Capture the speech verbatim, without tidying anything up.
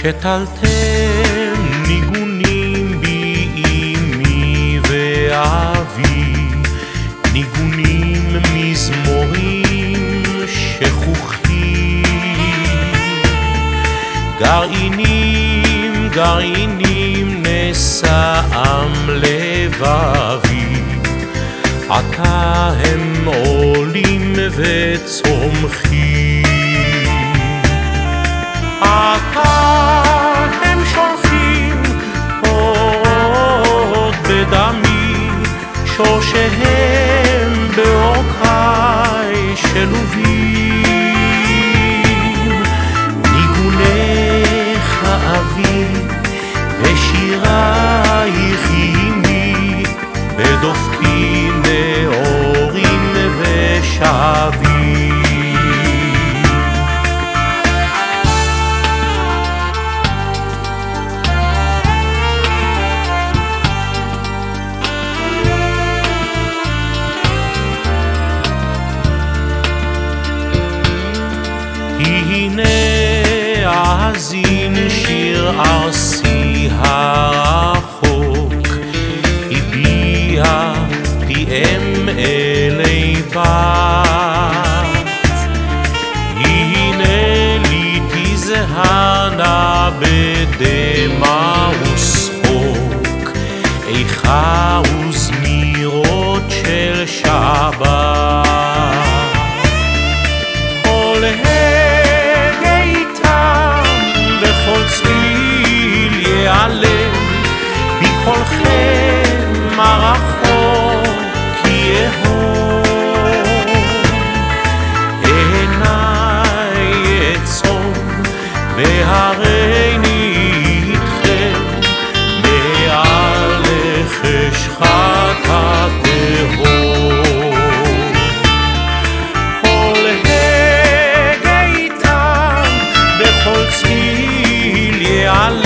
שתלתם ניגונים בי אמי ואבי, ניגונים מזמורים שכוחים, גרעינים גרעינים נשאם לבבי, עתה הם עולים וצומחים, עתה הם שולחים אורות בדמי, שורשיהם בעורקיי שלובים, ניגונך אבי ושירייך אמי, בדופקים נאורים ושבים. הנה אזין שיר ארסי הרחוק, הביע פיהם אלי בת, הנה לי תזהנה בדמע ושחוק, איכה וזמירות של שבת, כל הגה איתם וכל צליל ייעלם, בקולכם הרחוק יהום, עיניי אעצום והריני איתכם מעל לחשכת התהום, כל הגה איתם וכל צליל ייעלם,